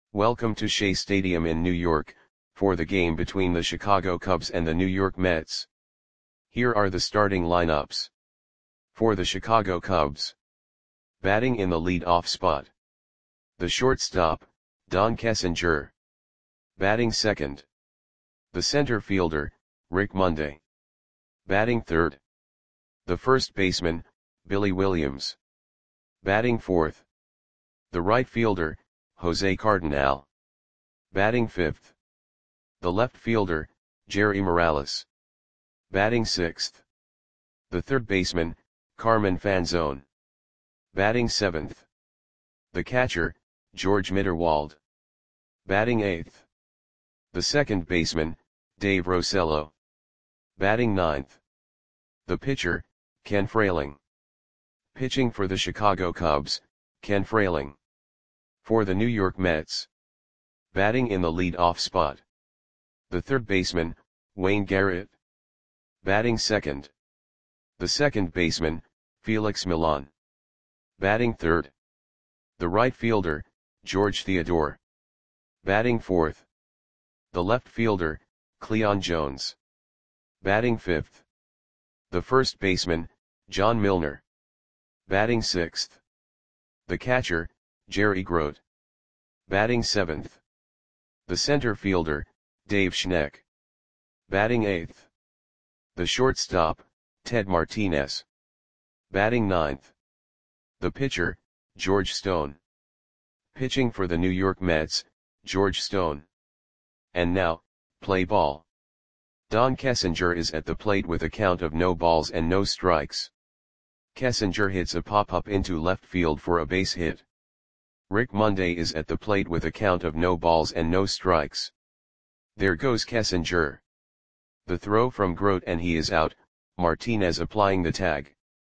Welcome to Shea Stadium in New York, for the game between the Chicago Cubs and the New York Mets. Here are the starting lineups. For the Chicago Cubs. Batting in the lead-off spot. The shortstop, Don Kessinger. Batting second. The center fielder, Rick Monday. Batting third. The first baseman, Billy Williams. Batting fourth. The right fielder, Jose Cardenal. Batting fifth. The left fielder, Jerry Morales. Batting sixth. The third baseman, Carmen Fanzone. Batting seventh. The catcher, George Mitterwald. Batting eighth. The second baseman, Dave Rosello. Batting ninth. The pitcher, Ken Frayling. Pitching for the Chicago Cubs, Ken Frayling. For the New York Mets. Batting in the lead-off spot. The third baseman, Wayne Garrett. Batting second. The second baseman, Felix Millan. Batting third. The right fielder, George Theodore. Batting fourth. The left fielder, Cleon Jones. Batting fifth. The first baseman, John Milner. Batting sixth. The catcher, Jerry Grote. Batting seventh. The center fielder, Dave Schneck. Batting eighth. The shortstop, Ted Martinez. Batting ninth. The pitcher, George Stone. Pitching for the New York Mets, George Stone. And now, play ball. Don Kessinger is at the plate with a count of no balls and no strikes. Kessinger hits a pop-up into left field for a base hit. Rick Monday is at the plate with a count of no balls and no strikes. There goes Kessinger. The throw from Grote and he is out, Martinez applying the tag.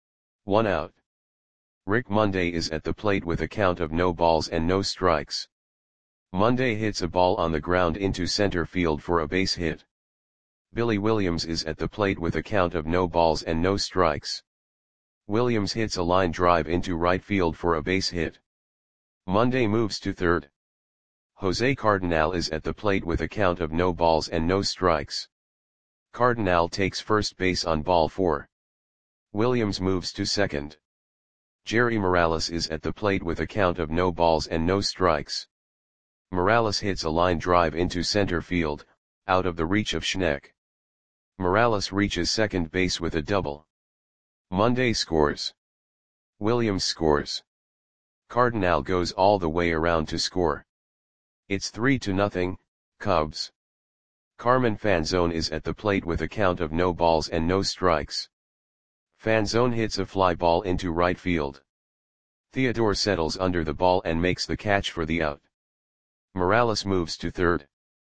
1 out. Rick Monday is at the plate with a count of no balls and no strikes. Monday hits a ball on the ground into center field for a base hit. Billy Williams is at the plate with a count of no balls and no strikes. Williams hits a line drive into right field for a base hit. Monday moves to third. Jose Cardenal is at the plate with a count of no balls and no strikes. Cardenal takes first base on ball 4. Williams moves to second. Jerry Morales is at the plate with a count of no balls and no strikes. Morales hits a line drive into center field, out of the reach of Schneck. Morales reaches second base with a double. Monday scores. Williams scores. Cardenal goes all the way around to score. It's 3-0, Cubs. Carmen Fanzone is at the plate with a count of no balls and no strikes. Fanzone hits a fly ball into right field. Theodore settles under the ball and makes the catch for the out. Morales moves to third.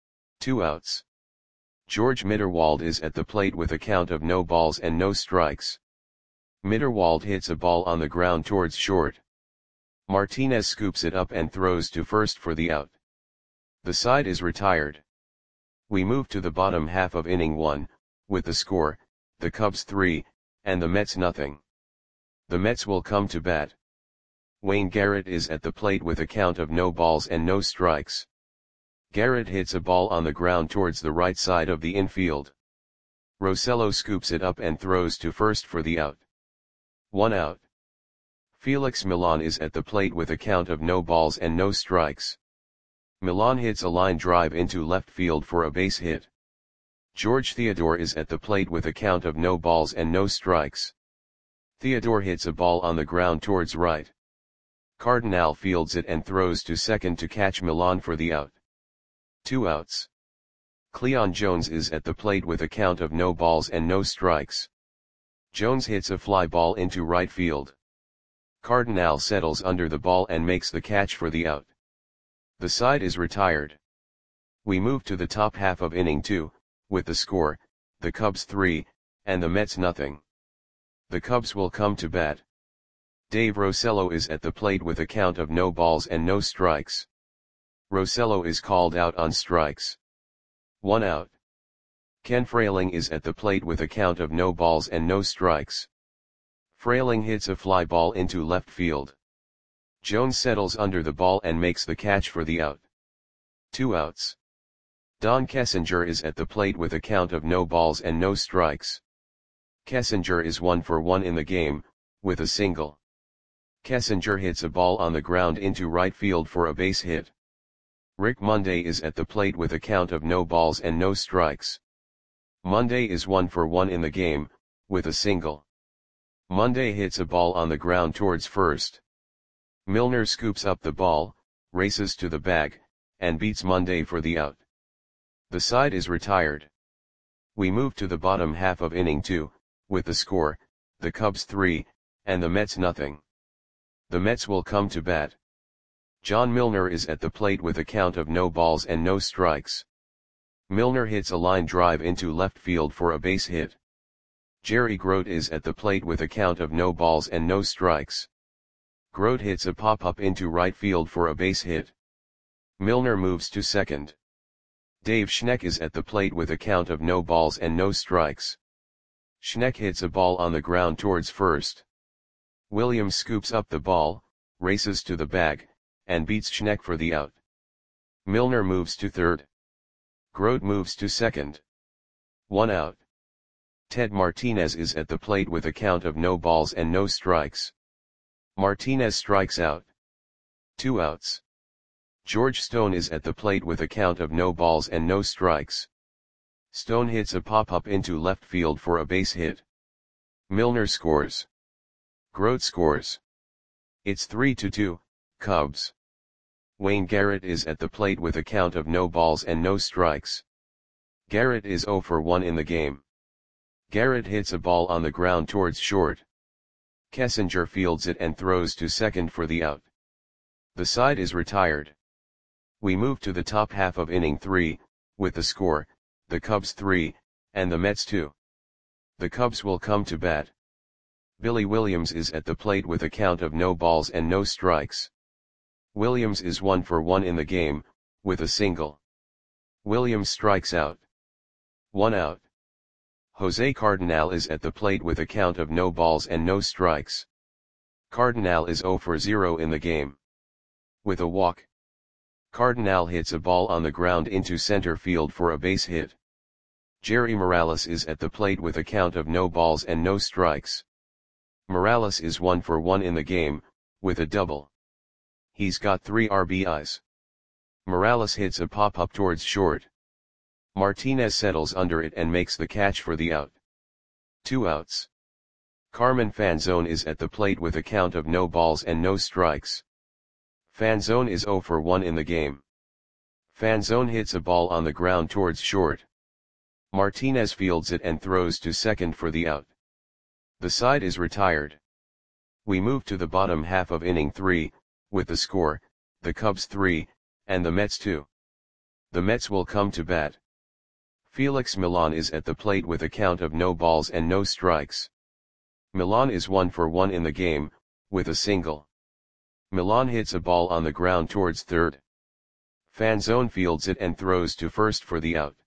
2 outs. George Mitterwald is at the plate with a count of no balls and no strikes. Mitterwald hits a ball on the ground towards short. Martinez scoops it up and throws to first for the out. The side is retired. We move to the bottom half of inning 1, with the score, the Cubs 3, and the Mets nothing. The Mets will come to bat. Wayne Garrett is at the plate with a count of no balls and no strikes. Garrett hits a ball on the ground towards the right side of the infield. Rosello scoops it up and throws to first for the out. 1 out. Felix Millan is at the plate with a count of no balls and no strikes. Millan hits a line drive into left field for a base hit. George Theodore is at the plate with a count of no balls and no strikes. Theodore hits a ball on the ground towards right. Cardenal fields it and throws to second to catch Millan for the out. 2 outs. Cleon Jones is at the plate with a count of no balls and no strikes. Jones hits a fly ball into right field. Cardenal settles under the ball and makes the catch for the out. The side is retired. We move to the top half of inning 2, with the score, the Cubs 3, and the Mets nothing. The Cubs will come to bat. Dave Rosello is at the plate with a count of no balls and no strikes. Rosello is called out on strikes. 1 out. Ken Frayling is at the plate with a count of no balls and no strikes. Frayling hits a fly ball into left field. Jones settles under the ball and makes the catch for the out. 2 outs. Don Kessinger is at the plate with a count of no balls and no strikes. Kessinger is 1 for 1 in the game, with a single. Kessinger hits a ball on the ground into right field for a base hit. Rick Monday is at the plate with a count of no balls and no strikes. Monday is 1 for 1 in the game, with a single. Monday hits a ball on the ground towards first. Milner scoops up the ball, races to the bag, and beats Monday for the out. The side is retired. We move to the bottom half of inning 2, with the score, the Cubs 3, and the Mets nothing. The Mets will come to bat. John Milner is at the plate with a count of no balls and no strikes. Milner hits a line drive into left field for a base hit. Jerry Grote is at the plate with a count of no balls and no strikes. Grote hits a pop-up into right field for a base hit. Milner moves to second. Dave Schneck is at the plate with a count of no balls and no strikes. Schneck hits a ball on the ground towards first. Williams scoops up the ball, races to the bag, and beats Schneck for the out. Milner moves to third. Grote moves to second. 1 out. Ted Martinez is at the plate with a count of no balls and no strikes. Martinez strikes out. 2 outs. George Stone is at the plate with a count of no balls and no strikes. Stone hits a pop-up into left field for a base hit. Milner scores. Grote scores. It's 3-2, Cubs. Wayne Garrett is at the plate with a count of no balls and no strikes. Garrett is 0 for 1 in the game. Garrett hits a ball on the ground towards short. Kessinger fields it and throws to second for the out. The side is retired. We move to the top half of inning 3, with the score, the Cubs 3, and the Mets 2. The Cubs will come to bat. Billy Williams is at the plate with a count of no balls and no strikes. Williams is 1 for 1 in the game, with a single. Williams strikes out. 1 out. Jose Cardinal is at the plate with a count of no balls and no strikes. Cardinal is 0 for 0 in the game. With a walk. Cardinal hits a ball on the ground into center field for a base hit. Jerry Morales is at the plate with a count of no balls and no strikes. Morales is 1 for 1 in the game, with a double. He's got 3 RBIs. Morales hits a pop-up towards short. Martinez settles under it and makes the catch for the out. 2 outs. Carmen Fanzone is at the plate with a count of no balls and no strikes. Fanzone is 0 for 1 in the game. Fanzone hits a ball on the ground towards short. Martinez fields it and throws to second for the out. The side is retired. We move to the bottom half of inning 3, with the score, the Cubs 3, and the Mets 2. The Mets will come to bat. Felix Millan is at the plate with a count of no balls and no strikes. Millan is 1 for 1 in the game, with a single. Millan hits a ball on the ground towards third. Fanzone fields it and throws to first for the out.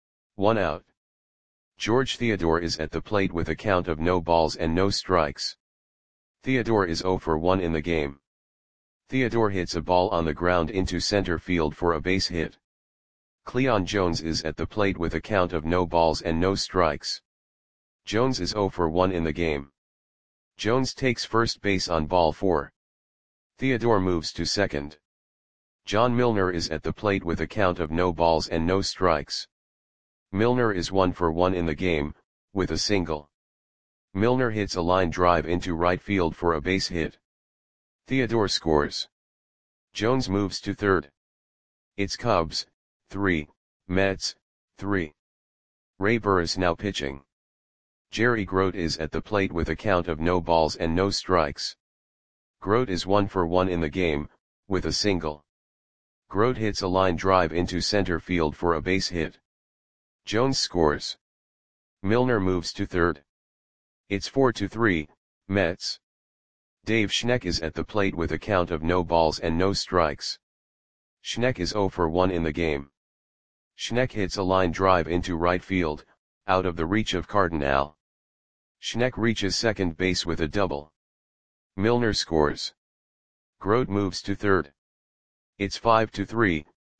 1 out. George Theodore is at the plate with a count of no balls and no strikes. Theodore is 0 for 1 in the game. Theodore hits a ball on the ground into center field for a base hit. Cleon Jones is at the plate with a count of no balls and no strikes. Jones is 0 for 1 in the game. Jones takes first base on ball 4. Theodore moves to second. John Milner is at the plate with a count of no balls and no strikes. Milner is 1 for 1 in the game, with a single. Milner hits a line drive into right field for a base hit. Theodore scores. Jones moves to third. It's Cubs 3, Mets 3. Ray Burris now pitching. Jerry Grote is at the plate with a count of no balls and no strikes. Grote is 1 for 1 in the game, with a single. Grote hits a line drive into center field for a base hit. Jones scores. Milner moves to third. It's 4-3, Mets. Dave Schneck is at the plate with a count of no balls and no strikes. Schneck is 0 for 1 in the game. Schneck hits a line drive into right field, out of the reach of Cardinal. Schneck reaches second base with a double. Milner scores. Grote moves to third. It's 5-3,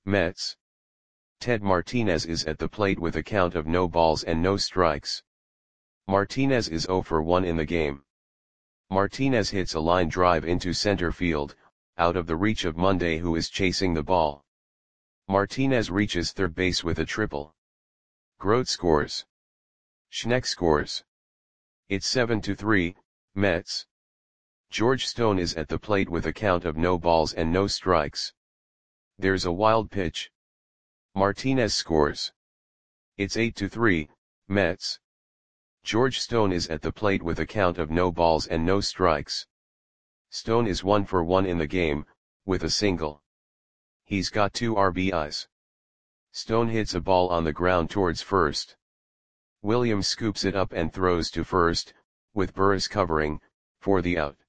Mets. Ted Martinez is at the plate with a count of no balls and no strikes. Martinez is 0 for 1 in the game. Martinez hits a line drive into center field, out of the reach of Monday, who is chasing the ball. Martinez reaches third base with a triple. Grote scores. Schneck scores. It's 7-3, Mets. George Stone is at the plate with a count of no balls and no strikes. There's a wild pitch. Martinez scores. It's 8-3, Mets. George Stone is at the plate with a count of no balls and no strikes. Stone is 1 for 1 in the game, with a single. He's got 2 RBIs. Stone hits a ball on the ground towards first. Williams scoops it up and throws to first, with Burris covering, for the out.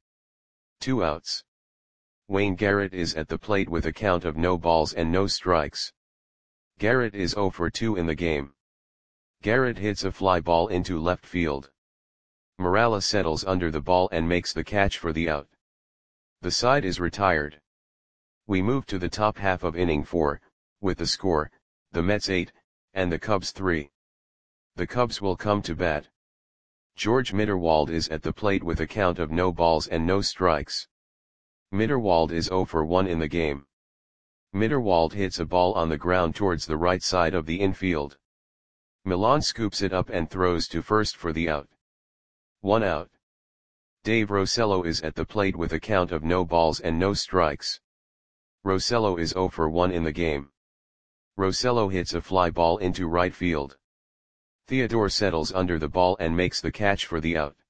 2 outs. Wayne Garrett is at the plate with a count of no balls and no strikes. Garrett is 0 for 2 in the game. Garrett hits a fly ball into left field. Morales settles under the ball and makes the catch for the out. The side is retired. We move to the top half of inning 4, with the score, the Mets 8, and the Cubs 3. The Cubs will come to bat. George Mitterwald is at the plate with a count of no balls and no strikes. Mitterwald is 0 for 1 in the game. Mitterwald hits a ball on the ground towards the right side of the infield. Milan scoops it up and throws to first for the out. 1 out. Dave Rosello is at the plate with a count of no balls and no strikes. Rosello is 0 for 1 in the game. Rosello hits a fly ball into right field. Theodore settles under the ball and makes the catch for the out.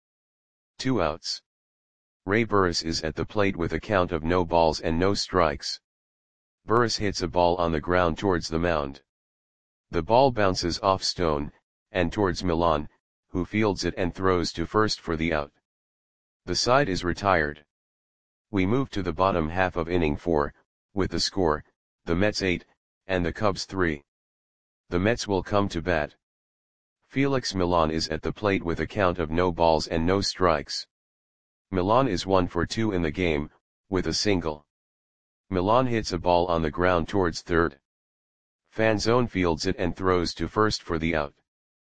2 outs. Ray Burris is at the plate with a count of no balls and no strikes. Burris hits a ball on the ground towards the mound. The ball bounces off Stone, and towards Milan, who fields it and throws to first for the out. The side is retired. We move to the bottom half of inning 4, with the score, the Mets 8, and the Cubs 3. The Mets will come to bat. Felix Milan is at the plate with a count of no balls and no strikes. Milan is 1 for 2 in the game, with a single. Milan hits a ball on the ground towards third. Fanzone fields it and throws to first for the out.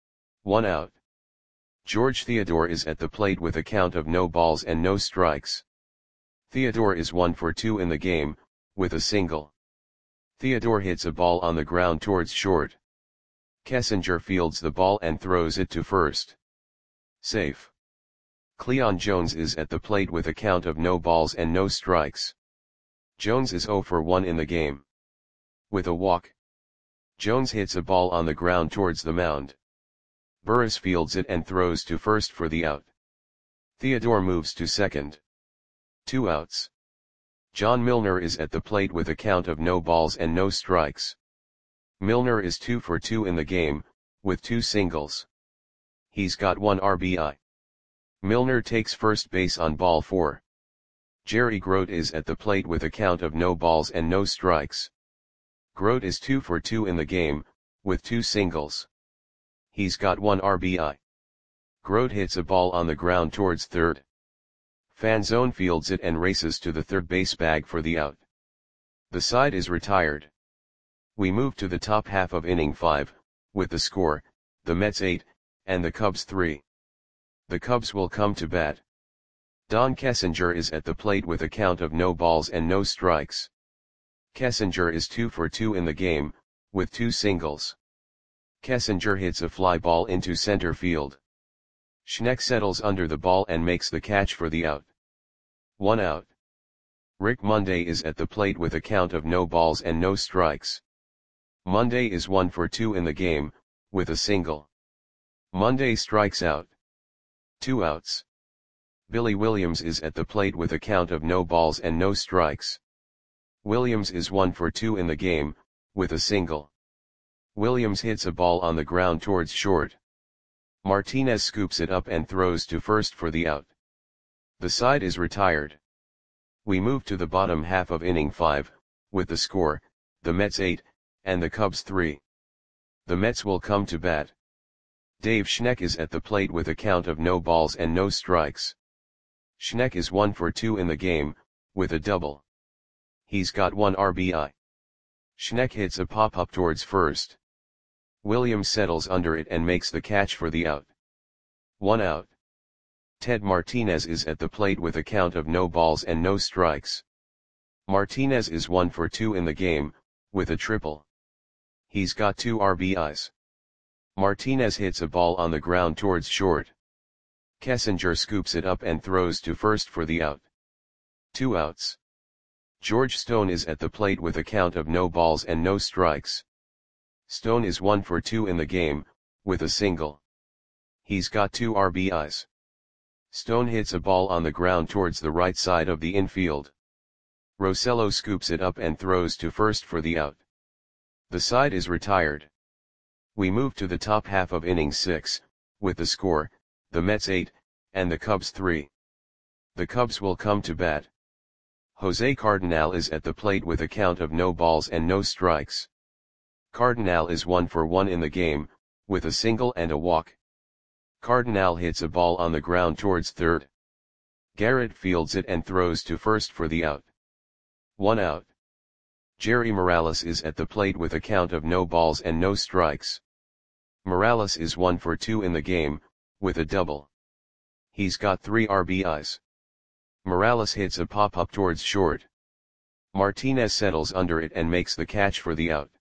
1 out. George Theodore is at the plate with a count of no balls and no strikes. Theodore is 1 for 2 in the game, with a single. Theodore hits a ball on the ground towards short. Kessinger fields the ball and throws it to first. Safe. Cleon Jones is at the plate with a count of no balls and no strikes. Jones is 0 for 1 in the game. With a walk. Jones hits a ball on the ground towards the mound. Burris fields it and throws to first for the out. Theodore moves to second. 2 outs. John Milner is at the plate with a count of no balls and no strikes. Milner is 2 for 2 in the game, with 2 singles. He's got 1 RBI. Milner takes first base on ball 4. Jerry Grote is at the plate with a count of no balls and no strikes. Grote is 2 for 2 in the game, with 2 singles. He's got 1 RBI. Grote hits a ball on the ground towards third. Fanzone fields it and races to the third base bag for the out. The side is retired. We move to the top half of inning 5, with the score, the Mets 8, and the Cubs 3. The Cubs will come to bat. Don Kessinger is at the plate with a count of no balls and no strikes. Kessinger is 2 for 2 in the game, with 2 singles. Kessinger hits a fly ball into center field. Schneck settles under the ball and makes the catch for the out. 1 out. Rick Monday is at the plate with a count of no balls and no strikes. Monday is 1 for 2 in the game, with a single. Monday strikes out. 2 outs. Billy Williams is at the plate with a count of no balls and no strikes. Williams is 1 for 2 in the game, with a single. Williams hits a ball on the ground towards short. Martinez scoops it up and throws to first for the out. The side is retired. We move to the bottom half of inning 5, with the score, the Mets 8, and the Cubs 3. The Mets will come to bat. Dave Schneck is at the plate with a count of no balls and no strikes. Schneck is 1 for 2 in the game, with a double. He's got 1 RBI. Schneck hits a pop-up towards first. Williams settles under it and makes the catch for the out. 1 out. Ted Martinez is at the plate with a count of no balls and no strikes. Martinez is 1 for 2 in the game, with a triple. He's got 2 RBIs. Martinez hits a ball on the ground towards short. Kessinger scoops it up and throws to first for the out. 2 outs. George Stone is at the plate with a count of no balls and no strikes. Stone is 1 for 2 in the game, with a single. He's got 2 RBIs. Stone hits a ball on the ground towards the right side of the infield. Rosello scoops it up and throws to first for the out. The side is retired. We move to the top half of inning 6, with the score, the Mets 8, and the Cubs 3. The Cubs will come to bat. Jose Cardenal is at the plate with a count of no balls and no strikes. Cardenal is 1 for 1 in the game, with a single and a walk. Cardenal hits a ball on the ground towards third. Garrett fields it and throws to first for the out. 1 out. Jerry Morales is at the plate with a count of no balls and no strikes. Morales is 1 for 2 in the game, with a double. He's got 3 RBIs. Morales hits a pop-up towards short. Martinez settles under it and makes the catch for the out.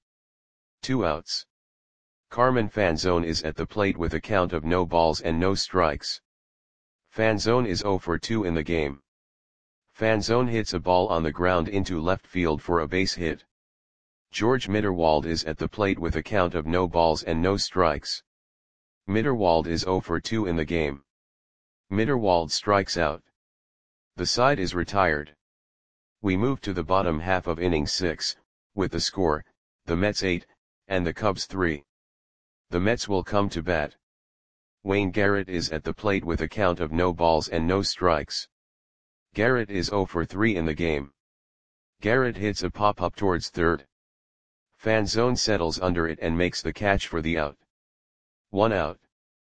2 outs. Carmen Fanzone is at the plate with a count of no balls and no strikes. Fanzone is 0 for 2 in the game. Fanzone hits a ball on the ground into left field for a base hit. George Mitterwald is at the plate with a count of no balls and no strikes. Mitterwald is 0 for 2 in the game. Mitterwald strikes out. The side is retired. We move to the bottom half of inning 6, with the score, the Mets 8, and the Cubs 3. The Mets will come to bat. Wayne Garrett is at the plate with a count of no balls and no strikes. Garrett is 0 for 3 in the game. Garrett hits a pop-up towards third. Fanzone settles under it and makes the catch for the out. 1 out.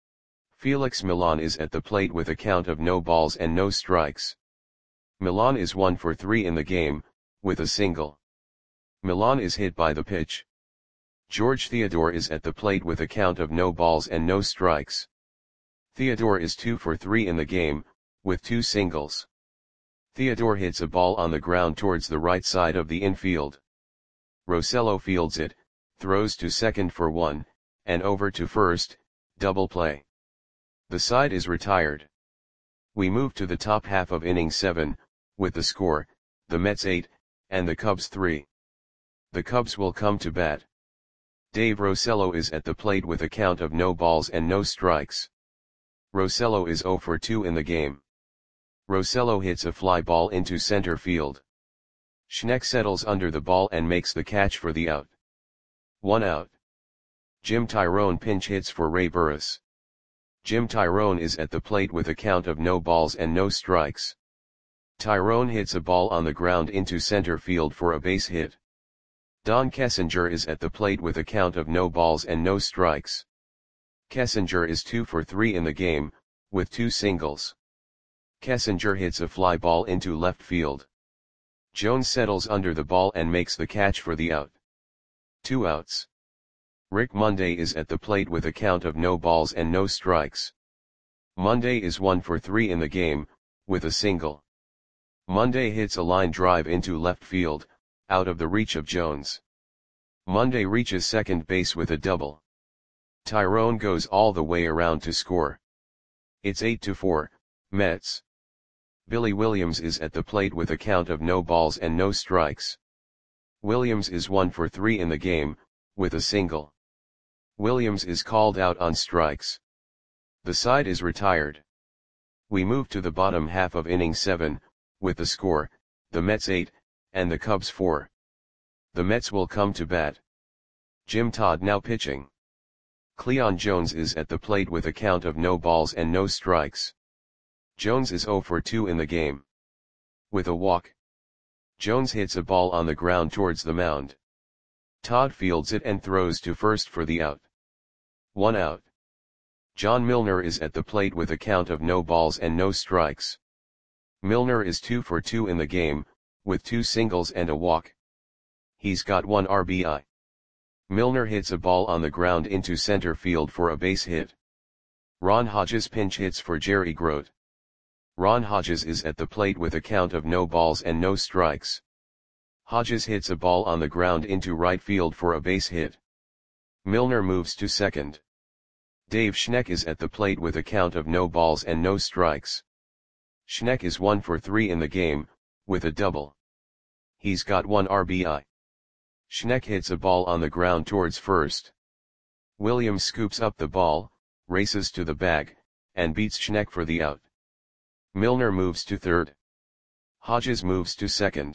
Felix Milan is at the plate with a count of no balls and no strikes. Milan is 1 for 3 in the game, with a single. Milan is hit by the pitch. George Theodore is at the plate with a count of no balls and no strikes. Theodore is 2 for 3 in the game, with 2 singles. Theodore hits a ball on the ground towards the right side of the infield. Rosello fields it, throws to second for 1, and over to first, double play. The side is retired. We move to the top half of inning 7, with the score, the Mets 8, and the Cubs 3. The Cubs will come to bat. Dave Rosello is at the plate with a count of no balls and no strikes. Rosello is 0 for 2 in the game. Rosello hits a fly ball into center field. Schneck settles under the ball and makes the catch for the out. 1 out. Jim Tyrone pinch hits for Ray Burris. Jim Tyrone is at the plate with a count of no balls and no strikes. Tyrone hits a ball on the ground into center field for a base hit. Don Kessinger is at the plate with a count of no balls and no strikes. Kessinger is 2 for 3 in the game, with 2 singles. Kessinger hits a fly ball into left field. Jones settles under the ball and makes the catch for the out. 2 outs. Rick Monday is at the plate with a count of no balls and no strikes. Monday is 1 for 3 in the game, with a single. Monday hits a line drive into left field, out of the reach of Jones. Monday reaches second base with a double. Tyrone goes all the way around to score. It's 8-4, Mets. Billy Williams is at the plate with a count of no balls and no strikes. Williams is 1 for 3 in the game, with a single. Williams is called out on strikes. The side is retired. We move to the bottom half of inning 7, with the score, the Mets 8, and the Cubs 4. The Mets will come to bat. Jim Todd now pitching. Cleon Jones is at the plate with a count of no balls and no strikes. Jones is 0 for 2 in the game. With a walk. Jones hits a ball on the ground towards the mound. Todd fields it and throws to first for the out. 1 out. John Milner is at the plate with a count of no balls and no strikes. Milner is 2 for 2 in the game, with 2 singles and a walk. He's got 1 RBI. Milner hits a ball on the ground into center field for a base hit. Ron Hodges pinch hits for Jerry Grote. Ron Hodges is at the plate with a count of no balls and no strikes. Hodges hits a ball on the ground into right field for a base hit. Milner moves to second. Dave Schneck is at the plate with a count of no balls and no strikes. Schneck is 1 for 3 in the game, with a double. He's got 1 RBI. Schneck hits a ball on the ground towards first. Williams scoops up the ball, races to the bag, and beats Schneck for the out. Milner moves to third. Hodges moves to second.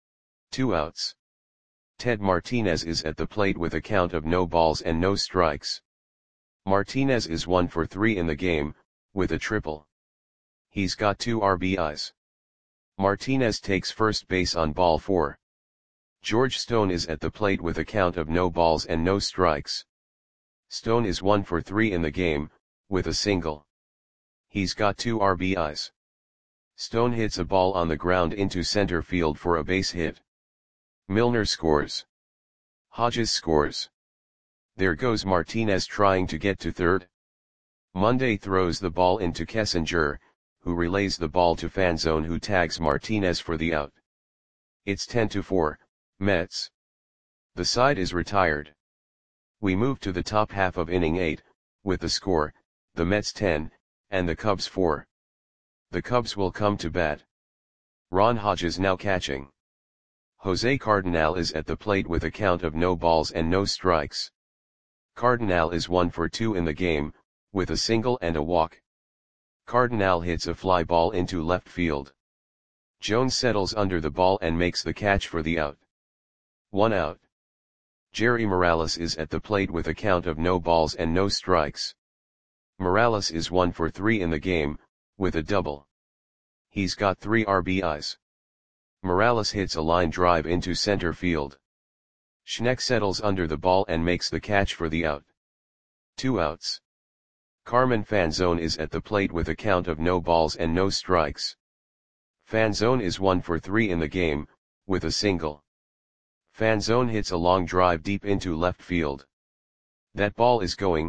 2 outs. Ted Martinez is at the plate with a count of no balls and no strikes. Martinez is 1 for 3 in the game, with a triple. He's got 2 RBIs. Martinez takes first base on ball 4. George Stone is at the plate with a count of no balls and no strikes. Stone is 1 for 3 in the game, with a single. He's got 2 RBIs. Stone hits a ball on the ground into center field for a base hit. Milner scores. Hodges scores. There goes Martinez trying to get to third. Monday throws the ball into Kessinger, who relays the ball to Fanzone, who tags Martinez for the out. It's 10-4, Mets. The side is retired. We move to the top half of inning 8, with the score, the Mets 10, and the Cubs 4. The Cubs will come to bat. Ron Hodges now catching. Jose Cardinal is at the plate with a count of no balls and no strikes. Cardinal is 1 for 2 in the game, with a single and a walk. Cardinal hits a fly ball into left field. Jones settles under the ball and makes the catch for the out. 1 out. Jerry Morales is at the plate with a count of no balls and no strikes. Morales is 1 for 3 in the game, with a double. He's got 3 RBIs. Morales hits a line drive into center field. Schneck settles under the ball and makes the catch for the out. 2 outs. Carmen Fanzone is at the plate with a count of no balls and no strikes. Fanzone is 1 for 3 in the game, with a single. Fanzone hits a long drive deep into left field. That ball is going,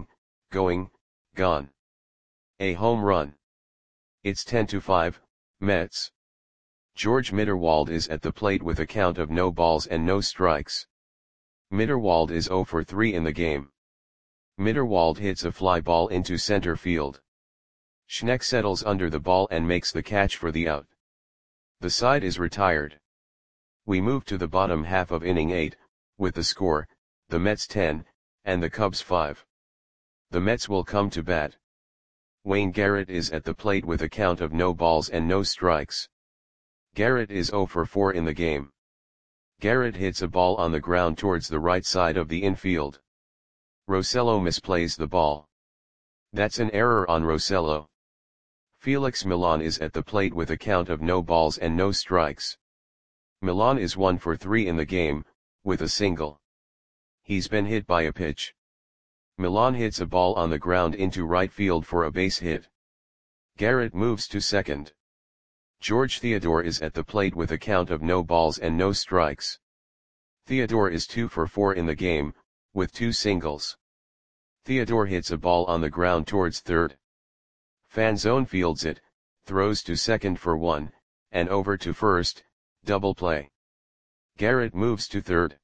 gone. A home run. It's 10-5, Mets. George Mitterwald is at the plate with a count of no balls and no strikes. Mitterwald is 0 for 3 in the game. Mitterwald hits a fly ball into center field. Schneck settles under the ball and makes the catch for the out. The side is retired. We move to the bottom half of inning 8, with the score, the Mets 10, and the Cubs 5. The Mets will come to bat. Wayne Garrett is at the plate with a count of no balls and no strikes. Garrett is 0 for 4 in the game. Garrett hits a ball on the ground towards the right side of the infield. Rosello misplays the ball. That's an error on Rosello. Felix Millan is at the plate with a count of no balls and no strikes. Millan is 1 for 3 in the game, with a single. He's been hit by a pitch. Millan hits a ball on the ground into right field for a base hit. Garrett moves to second. George Theodore is at the plate with a count of no balls and no strikes. Theodore is 2 for 4 in the game, with 2 singles. Theodore hits a ball on the ground towards third. Fanzone fields it, throws to second for 1, and over to first, double play. Garrett moves to third.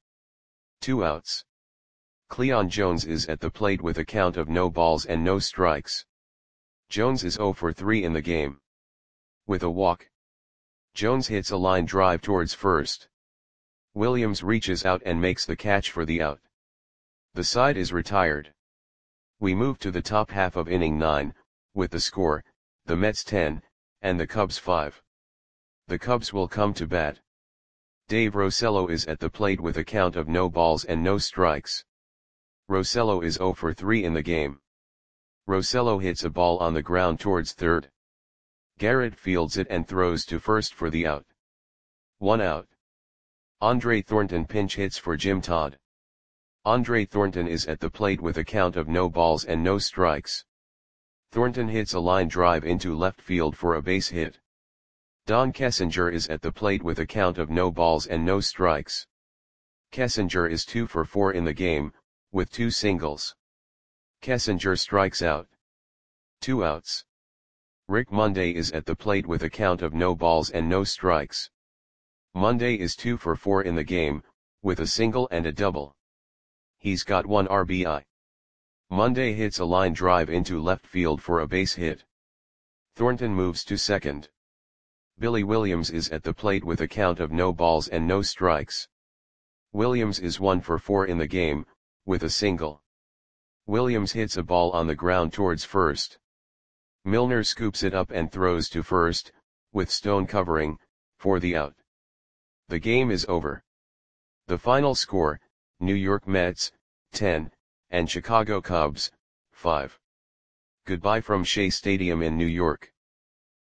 2 outs. Cleon Jones is at the plate with a count of no balls and no strikes. Jones is 0 for 3 in the game. With a walk. Jones hits a line drive towards first. Williams reaches out and makes the catch for the out. The side is retired. We move to the top half of inning 9, with the score, the Mets 10, and the Cubs 5. The Cubs will come to bat. Dave Rosello is at the plate with a count of no balls and no strikes. Rosello is 0 for 3 in the game. Rosello hits a ball on the ground towards third. Garrett fields it and throws to first for the out. 1 out. Andre Thornton pinch hits for Jim Todd. Andre Thornton is at the plate with a count of no balls and no strikes. Thornton hits a line drive into left field for a base hit. Don Kessinger is at the plate with a count of no balls and no strikes. Kessinger is 2 for 4 in the game, with 2 singles. Kessinger strikes out. 2 outs. Rick Monday is at the plate with a count of no balls and no strikes. Monday is 2 for 4 in the game, with a single and a double. He's got 1 RBI. Monday hits a line drive into left field for a base hit. Thornton moves to second. Billy Williams is at the plate with a count of no balls and no strikes. Williams is 1 for 4 in the game, with a single. Williams hits a ball on the ground towards first. Milner scoops it up and throws to first, with Stone covering, for the out. The game is over. The final score, New York Mets, 10, and Chicago Cubs, 5. Goodbye from Shea Stadium in New York.